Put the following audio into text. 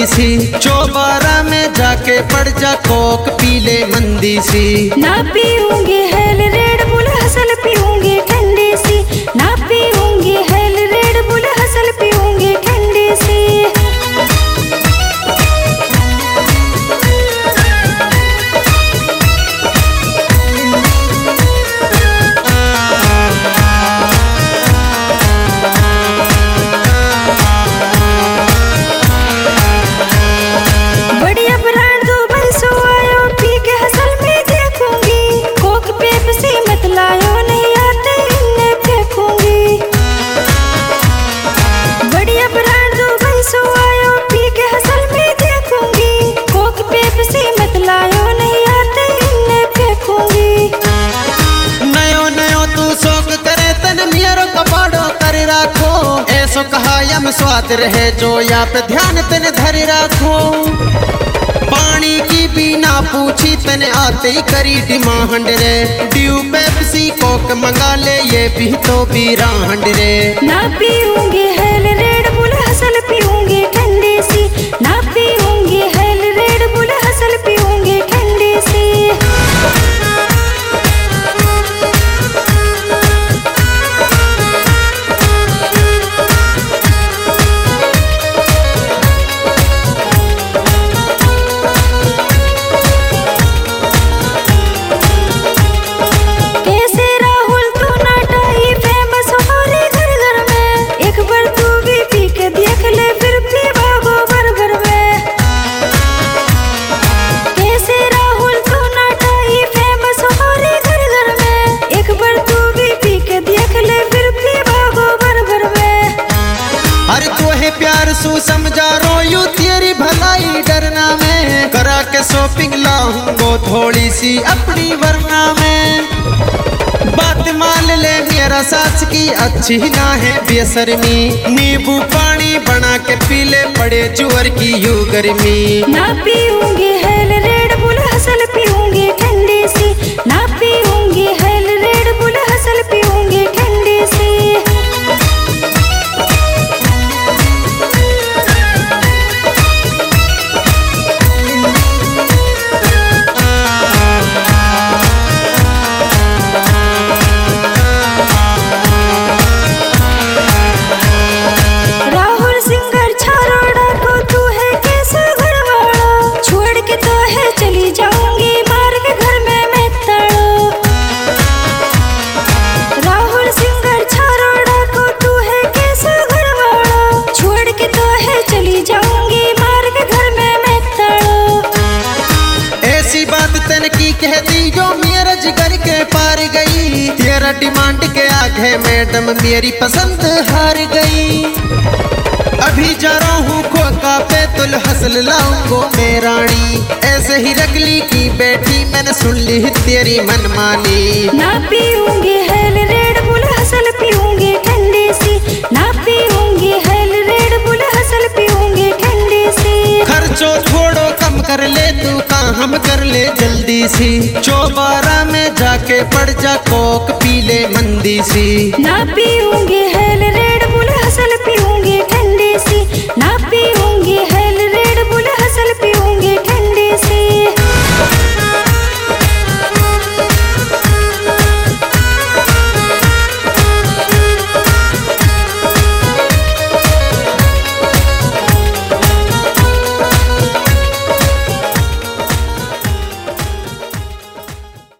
सी। चौबारा में जाके पड़ जा कोक पीले मंदी सी। ना पीऊंगी हेल रेड बुल हसल पीऊंगी ठंडी सी। ना पीऊंगी हेल रेड बुल हसल पीऊंगी ठंडी सी। स्वाद रहे जो या पे ध्यान तने धरी राखो। पानी की बिना पूछी तने आते ही करी डिमांड रे। ड्यू पेप्सी कोक मंगा ले ये भी तो बीरांड रे। ना पीऊंगी हेल रेड बुल हसल पीऊंगी ठंडी सी। ना पीऊंगी हेल रेड बुल हसल पीऊंगी ठंडी सी। समझा रो यू तेरी भलाई डरना में। करा के शॉपिंग लाऊंगो थोड़ी सी अपनी वरना में। बात मान ले मेरा सास की अच्छी ना है बेशर्मी। नींबू पानी बना के पी ले पड़े जुअर की यू गर्मी। ना पीऊंगी हेल रेड बुल हसल पीऊंगी ठंडी सी। ना पीऊंगी हेल रेड बुल हसल पीऊंगी ठंडी सी। कहती जो मेरा जिगर के पार गई। तेरा डिमांड के आगे मैडम मेरी पसंद हार गई। अभी जा रहा हूँ खोका पे तुल हसल लाऊंगो मैं रानी। ऐसे ही रगली की बैठी मैंने सुन ली तेरी मनमानी। ना पीऊंगी हेल रेड बुल हसल पीऊंगी ठंडी सी। ना पीऊंगी हेल रेड बुल हसल पीऊंगी ठंडी सी। खर्चो थोड़ो कम कर ले तू काम हम कर ले जल्दी सी। चौबारा में जाके पड़ जा कोक पीले मंदी सी। ना पीऊंगी हेल